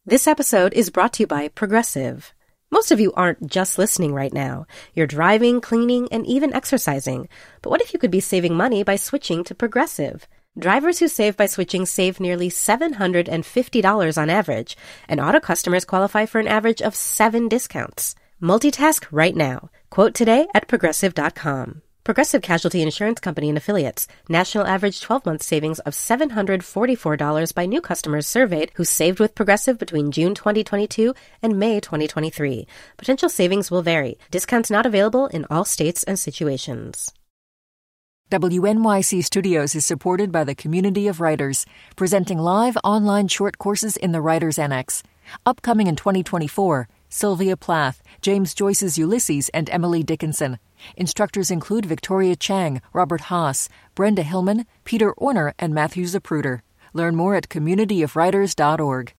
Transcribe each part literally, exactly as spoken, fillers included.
This episode is brought to you by Progressive. Most of you aren't just listening right now. You're driving, cleaning, and even exercising. But what if you could be saving money by switching to Progressive? Drivers who save by switching save nearly seven hundred fifty dollars on average, and auto customers qualify for an average of seven discounts. Multitask right now. Quote today at progressive dot com. Progressive Casualty Insurance Company and Affiliates. National average twelve-month savings of seven hundred forty-four dollars by new customers surveyed who saved with Progressive between June twenty twenty-two and May twenty twenty-three. Potential savings will vary. Discounts not available in all states and situations. W N Y C Studios is supported by the Community of Writers, presenting live online short courses in the Writers Annex. Upcoming in twenty twenty-four, Sylvia Plath, James Joyce's Ulysses, and Emily Dickinson. Instructors include Victoria Chang, Robert Haas, Brenda Hillman, Peter Orner, and Matthew Zapruder. Learn more at community of writers dot org.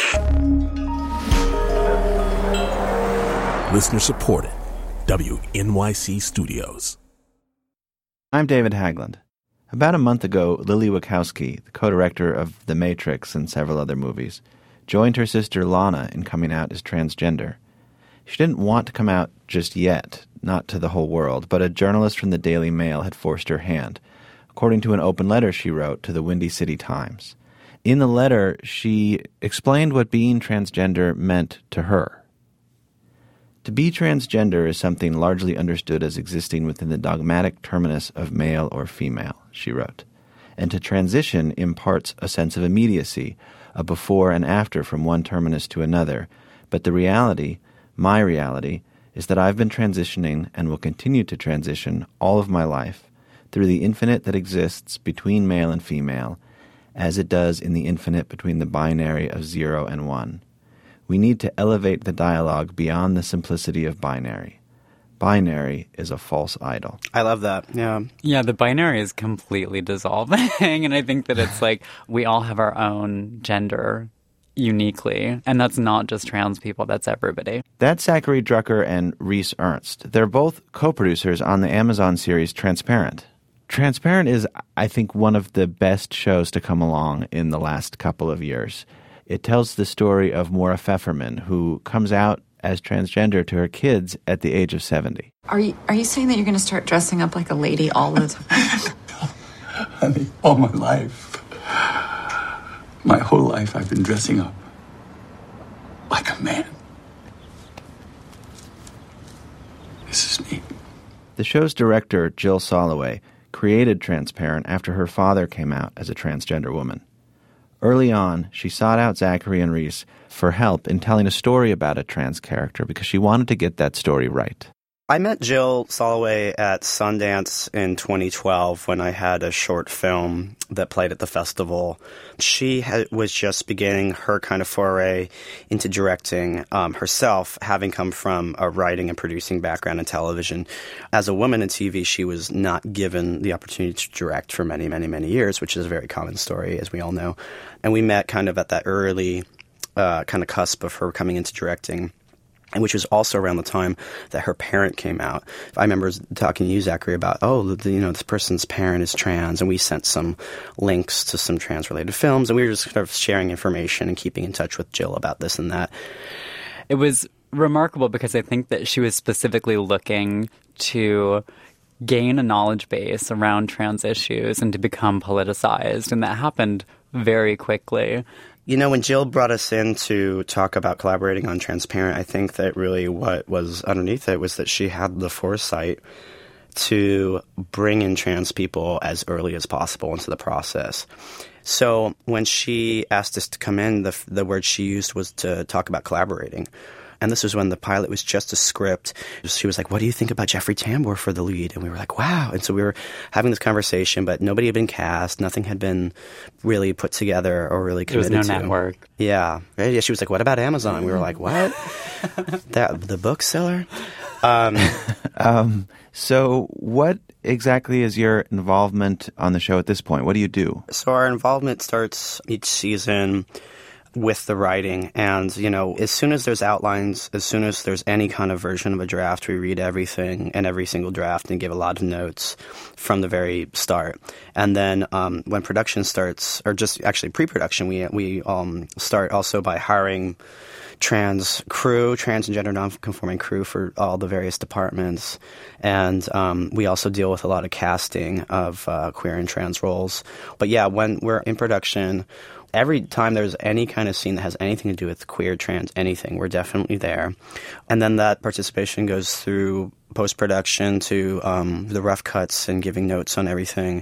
Listener supported. W N Y C Studios. I'm David Haglund. About a month ago, Lily Wachowski, the co-director of The Matrix and several other movies, joined her sister Lana in coming out as transgender. She didn't want to come out just yet, not to the whole world, but a journalist from the Daily Mail had forced her hand, according to an open letter she wrote to the Windy City Times. In the letter, she explained what being transgender meant to her. To be transgender is something largely understood as existing within the dogmatic terminus of male or female, she wrote, and to transition imparts a sense of immediacy, a before and after from one terminus to another, but the reality, my reality, is that I've been transitioning and will continue to transition all of my life through the infinite that exists between male and female, as it does in the infinite between the binary of zero and one. We need to elevate the dialogue beyond the simplicity of binary. Binary is a false idol. I love that. Yeah. Yeah, the binary is completely dissolving, and I think that it's like we all have our own gender uniquely, and that's not just trans people, that's everybody. That's Zachary Drucker and Reese Ernst. They're both co-producers on the Amazon series Transparent. Transparent is, I think, one of the best shows to come along in the last couple of years. It tells the story of Maura Pfefferman, who comes out as transgender to her kids at the age of seventy. Are you are you saying that you're going to start dressing up like a lady all the time? Honey, all my life, my whole life I've been dressing up like a man. This is me. The show's director, Jill Soloway, created Transparent after her father came out as a transgender woman. Early on, she sought out Zachary and Reese for help in telling a story about a trans character because she wanted to get that story right. I met Jill Soloway at Sundance in twenty twelve when I had a short film that played at the festival. She had, was just beginning her kind of foray into directing um, herself, having come from a writing and producing background in television. As a woman in T V, she was not given the opportunity to direct for many, many, many years, which is a very common story, as we all know. And we met kind of at that early uh, kind of cusp of her coming into directing, and which was also around the time that her parent came out. I remember talking to you, Zachary, about, oh, the, you know, this person's parent is trans, and we sent some links to some trans-related films, and we were just sort of sharing information and keeping in touch with Jill about this and that. It was remarkable because I think that she was specifically looking to gain a knowledge base around trans issues and to become politicized, and that happened very quickly. You know, when Jill brought us in to talk about collaborating on Transparent, I think that really what was underneath it was that she had the foresight to bring in trans people as early as possible into the process. So when she asked us to come in, the, the word she used was to talk about collaborating. And this was when the pilot was just a script. She was like, what do you think about Jeffrey Tambor for the lead? And we were like, wow. And so we were having this conversation, but nobody had been cast. Nothing had been really put together or really committed to. There was no network. Yeah. Yeah. She was like, what about Amazon? We were like, what? that The bookseller? Um, um, so what exactly is your involvement on the show at this point? What do you do? So our involvement starts each season with the writing. And, you know, as soon as there's outlines, as soon as there's any kind of version of a draft, we read everything and every single draft and give a lot of notes from the very start. And then um, when production starts, or just actually pre-production, we, we um, start also by hiring trans crew, trans and gender non-conforming crew for all the various departments. And um, we also deal with a lot of casting of uh, queer and trans roles. But yeah, when we're in production, every time there's any kind of scene that has anything to do with queer, trans, anything, we're definitely there. And then that participation goes through post-production to um, the rough cuts and giving notes on everything,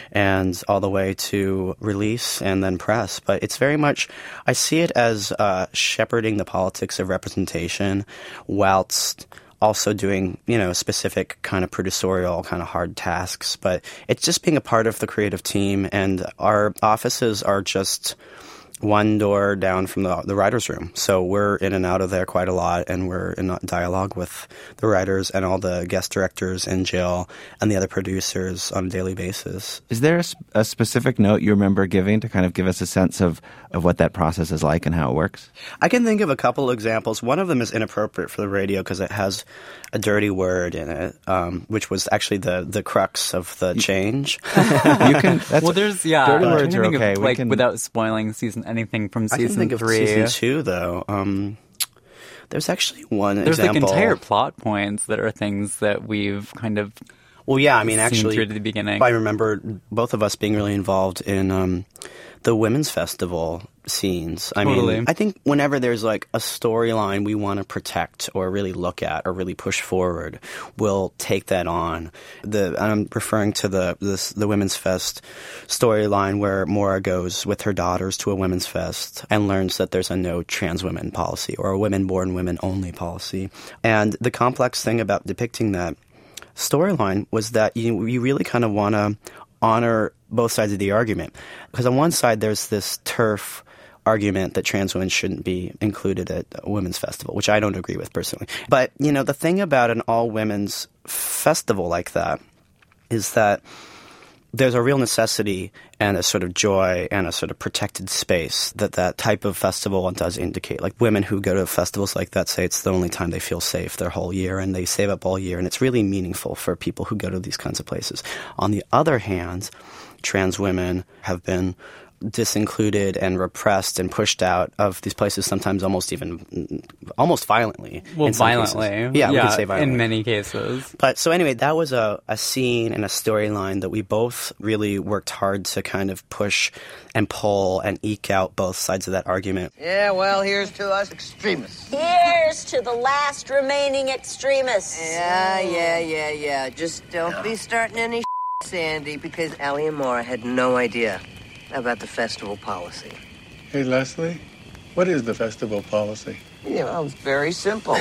and all the way to release and then press. But it's very much, I see it as uh, shepherding the politics of representation whilst also doing, you know, specific kind of producerial kind of hard tasks. But it's just being a part of the creative team, and our offices are just one door down from the, the writer's room. So we're in and out of there quite a lot, and we're in dialogue with the writers and all the guest directors and Jill and the other producers on a daily basis. Is there a, a specific note you remember giving to kind of give us a sense of, of what that process is like and how it works? I can think of a couple examples. One of them is inappropriate for the radio because it has a dirty word in it, um, which was actually the, the crux of the change. you can. That's, well, there's yeah. Dirty uh, words are okay. Of, we like can, without spoiling season anything from season I can think three. Of season two, though. Um, there's actually one there's example. There's like entire plot points that are things that we've kind of. Well, yeah. I mean, actually, through to the beginning. I remember both of us being really involved in um, the women's festival scenes. I totally. mean, I think whenever there's like a storyline we want to protect or really look at or really push forward, we'll take that on. The I'm referring to the this, the Women's Fest storyline where Maura goes with her daughters to a Women's Fest and learns that there's a no trans women policy or a women-born women-only policy. And the complex thing about depicting that storyline was that you, you really kind of want to honor both sides of the argument. Because on one side, there's this turf argument that trans women shouldn't be included at a women's festival, which I don't agree with personally. But, you know, the thing about an all-women's festival like that is that there's a real necessity and a sort of joy and a sort of protected space that that type of festival does indicate. Like women who go to festivals like that say it's the only time they feel safe their whole year, and they save up all year, and it's really meaningful for people who go to these kinds of places. On the other hand, trans women have been disincluded and repressed and pushed out of these places, sometimes almost even almost violently. Well, violently. Cases. Yeah, yeah, we could say violently. In many cases. But so anyway, that was a, a scene and a storyline that we both really worked hard to kind of push and pull and eke out both sides of that argument. Yeah, well, here's to us extremists. Here's to the last remaining extremists. Yeah, yeah, yeah, yeah. Just don't be starting any Sandy, because Allie and Maura had no idea about the festival policy. Hey, Leslie, what is the festival policy? Yeah, well, it's very simple.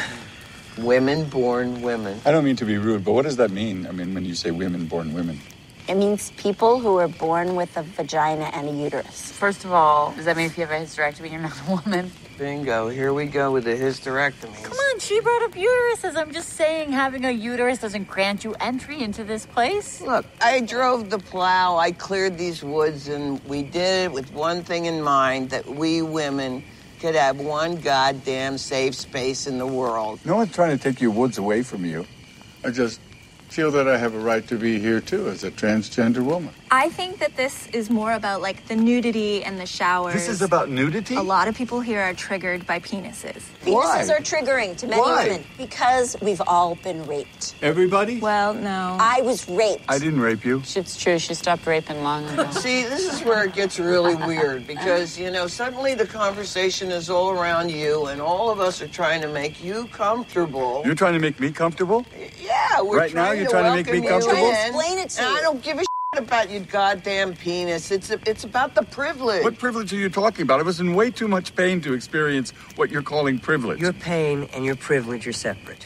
Women born women. I don't mean to be rude, but what does that mean? I mean, when you say women born women. It means people who are born with a vagina and a uterus. First of all, does that mean if you have a hysterectomy, you're not a woman? Bingo. Here we go with the hysterectomy. Come on, she brought up uteruses. I'm just saying having a uterus doesn't grant you entry into this place. Look, I drove the plow, I cleared these woods, and we did it with one thing in mind, that we women could have one goddamn safe space in the world. No one's trying to take your woods away from you. I just feel that I have a right to be here, too, as a transgender woman. I think that this is more about, like, the nudity and the showers. This is about nudity? A lot of people here are triggered by penises. Penises Why? are triggering to many Why? women because we've all been raped. Everybody? Well, no. I was raped. I didn't rape you. It's true. She stopped raping long ago. See, this is where it gets really weird because, you know, suddenly the conversation is all around you and all of us are trying to make you comfortable. You're trying to make me comfortable? Yeah, we're Right now trying you're to trying to make welcome me you comfortable? in, Explain it to and you. I don't give a shit about your goddamn penis. It's a, it's about the privilege. What privilege are you talking about? I was in way too much pain to experience what you're calling privilege. Your pain and your privilege are separate.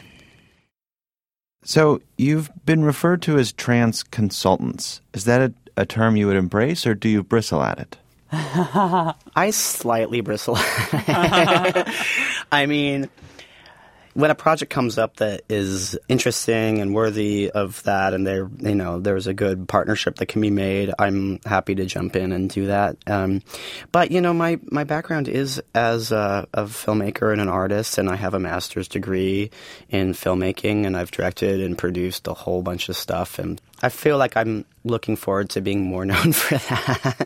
So you've been referred to as trans consultants. Is that a, a term you would embrace, or do you bristle at it? I slightly bristle. I mean, when a project comes up that is interesting and worthy of that, and there, you know, there's a good partnership that can be made, I'm happy to jump in and do that. Um, but you know, my my background is as a, a filmmaker and an artist, and I have a master's degree in filmmaking, and I've directed and produced a whole bunch of stuff, and I feel like I'm looking forward to being more known for that.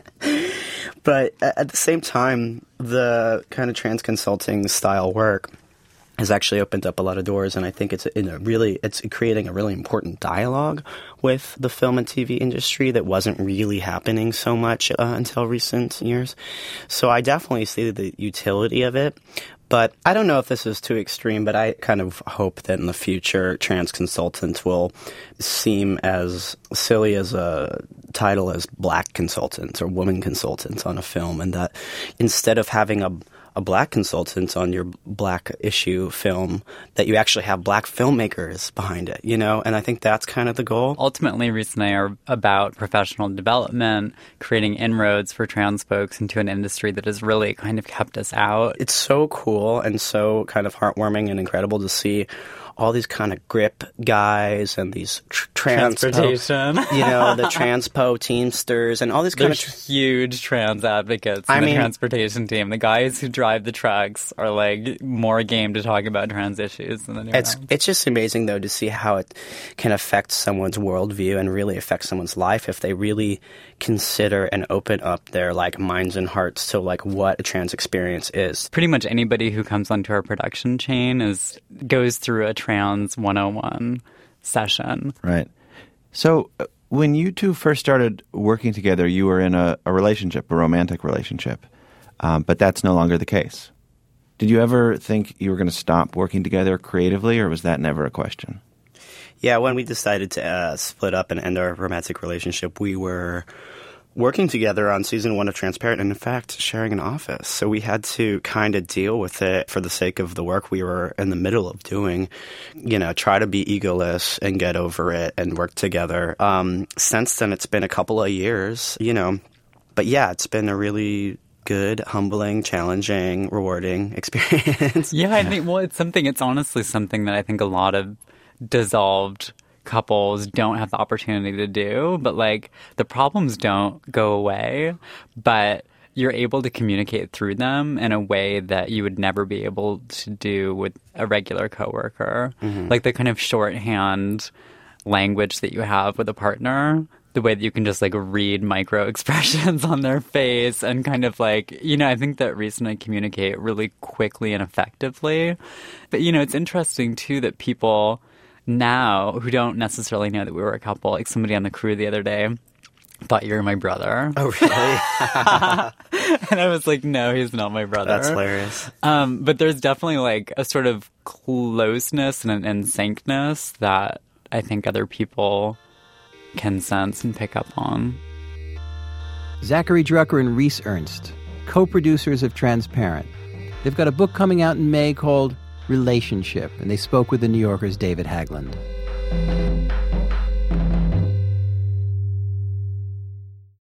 But at the same time, the kind of trans consulting style work has actually opened up a lot of doors, and I think it's in a really it's creating a really important dialogue with the film and T V industry that wasn't really happening so much uh, until recent years. So I definitely see the utility of it. But I don't know if this is too extreme, but I kind of hope that in the future, trans consultant will seem as silly as a title as black consultant or woman consultant on a film, and that instead of having a a black consultant on your black issue film, that you actually have black filmmakers behind it, you know? And I think that's kind of the goal. Ultimately, Reese and I are about professional development, creating inroads for trans folks into an industry that has really kind of kept us out. It's so cool and so kind of heartwarming and incredible to see all these kind of grip guys and these tr- trans transportation, you know, the transpo teamsters and all these kind There's of tr- huge trans advocates in I the mean, transportation team. The guys who drive the trucks are like more game to talk about trans issues than anyone It's else. it's just amazing though to see how it can affect someone's worldview and really affect someone's life if they really consider and open up their like minds and hearts to like what a trans experience is. Pretty much anybody who comes onto our production chain is goes through a trans one oh one session. Right. So uh, when you two first started working together, you were in a, a relationship, a romantic relationship, um, but that's no longer the case. Did you ever think you were going to stop working together creatively, or was that never a question? Yeah, when we decided to uh, split up and end our romantic relationship, we were working together on season one of Transparent and, in fact, sharing an office. So we had to kind of deal with it for the sake of the work we were in the middle of doing, you know, try to be egoless and get over it and work together. Um, since then, it's been a couple of years, you know. But, yeah, it's been a really good, humbling, challenging, rewarding experience. Yeah, I think, well, it's something, it's honestly something that I think a lot of dissolved couples don't have the opportunity to do, but like the problems don't go away, but you're able to communicate through them in a way that you would never be able to do with a regular coworker. Mm-hmm. Like the kind of shorthand language that you have with a partner, the way that you can just like read micro expressions on their face and kind of like, you know, I think that Reese and I communicate really quickly and effectively. But, you know, it's interesting too that people now who don't necessarily know that we were a couple, like somebody on the crew the other day thought you were my brother. Oh, really? And I was like, no, he's not my brother. That's hilarious. Um, but there's definitely like a sort of closeness and an in syncness that I think other people can sense and pick up on. Zachary Drucker and Reese Ernst, co-producers of Transparent. They've got a book coming out in May called Relationship, and they spoke with the New Yorker's David Haglund.